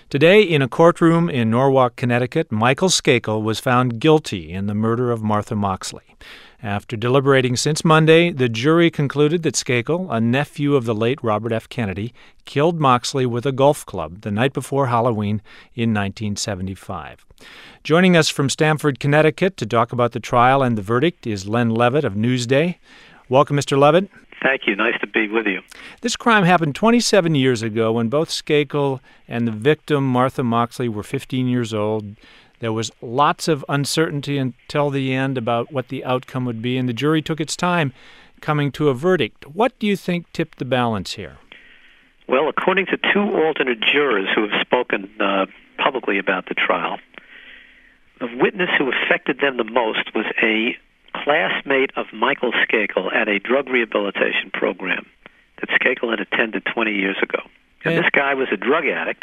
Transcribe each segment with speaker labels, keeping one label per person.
Speaker 1: Today, in a courtroom in Norwalk, Connecticut, Michael Skakel was found guilty in the murder of Martha Moxley. After deliberating since Monday, the jury concluded that Skakel, a nephew of the late Robert F. Kennedy, killed Moxley with a golf club the night before Halloween in 1975. Joining us from Stamford, Connecticut, to talk about the trial and the verdict is Len Levitt of Newsday. Welcome, Mr. Levitt.
Speaker 2: Thank you. Nice to be with you.
Speaker 1: This crime happened 27 years ago when both Skakel and the victim, Martha Moxley, were 15 years old. There was lots of uncertainty until the end about what the outcome would be, and the jury took its time coming to a verdict. What do you think tipped the balance here?
Speaker 2: Well, according to two alternate jurors who have spoken publicly about the trial, the witness who affected them the most was a classmate of Michael Skakel at a drug rehabilitation program that Skakel had attended 20 years ago. And this guy was a drug addict,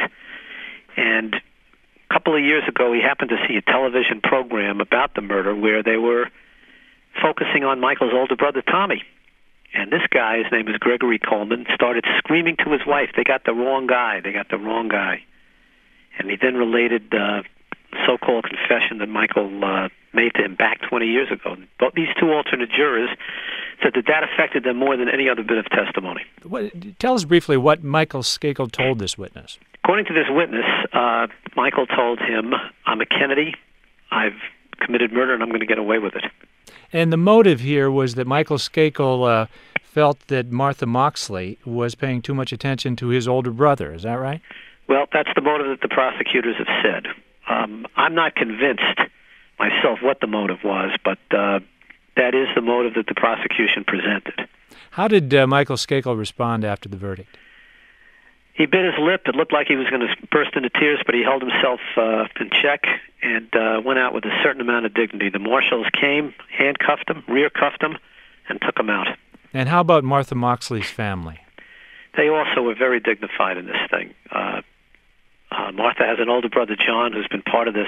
Speaker 2: and a couple of years ago he happened to see a television program about the murder where they were focusing on Michael's older brother, Tommy. And this guy, his name is Gregory Coleman, started screaming to his wife, "They got the wrong guy, they got the wrong guy." And he then related the so-called confession that Michael made to him back 20 years ago. But these two alternate jurors said that affected them more than any other bit of testimony.
Speaker 1: Tell us briefly what Michael Skakel told this witness.
Speaker 2: According to this witness, Michael told him, "I'm a Kennedy, I've committed murder, and I'm going to get away with it."
Speaker 1: And the motive here was that Michael Skakel felt that Martha Moxley was paying too much attention to his older brother. Is that right?
Speaker 2: Well, that's the motive that the prosecutors have said. I'm not convinced myself what the motive was, but that is the motive that the prosecution presented.
Speaker 1: How did Michael Skakel respond after the verdict?
Speaker 2: He bit his lip. It looked like he was going to burst into tears, but he held himself in check and went out with a certain amount of dignity. The marshals came, handcuffed him, rear-cuffed him, and took him out. And
Speaker 1: how about Martha Moxley's family?
Speaker 2: They also were very dignified in this thing. Martha has an older brother, John, who's been part of this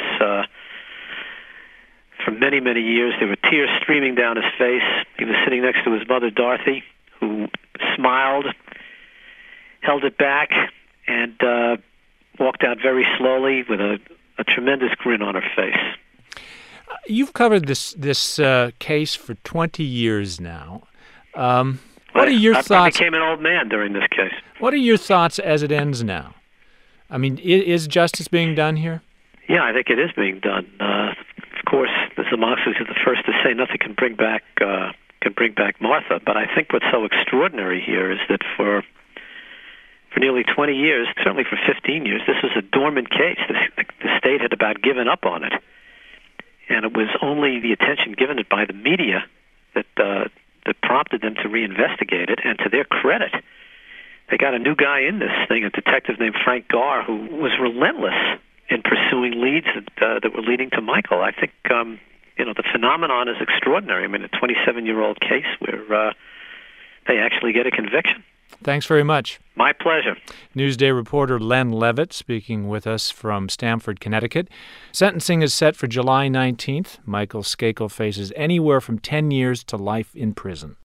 Speaker 2: for many, many years. There were tears streaming down his face. He was sitting next to his mother, Dorothy, who smiled, held it back, and walked out very slowly with a tremendous grin on her face.
Speaker 1: You've covered this case for 20 years now. What are your thoughts?
Speaker 2: I became an old man during this case.
Speaker 1: What are your thoughts as it ends now? I mean, is justice being done here?
Speaker 2: Yeah, I think it is being done. Of course, the Moxleys are the first to say nothing can bring back Martha. But I think what's so extraordinary here is that for nearly 20 years, certainly for 15 years, this was a dormant case. The state had about given up on it, and it was only the attention given it by the media that prompted them to reinvestigate it. And to their credit, they got a new guy in this thing, a detective named Frank Garr, who was relentless in pursuing leads that were leading to Michael. I think the phenomenon is extraordinary. I mean, a 27-year-old case where they actually get a conviction.
Speaker 1: Thanks very much.
Speaker 2: My pleasure.
Speaker 1: Newsday reporter Len Levitt speaking with us from Stamford, Connecticut. Sentencing is set for July 19th. Michael Skakel faces anywhere from 10 years to life in prison.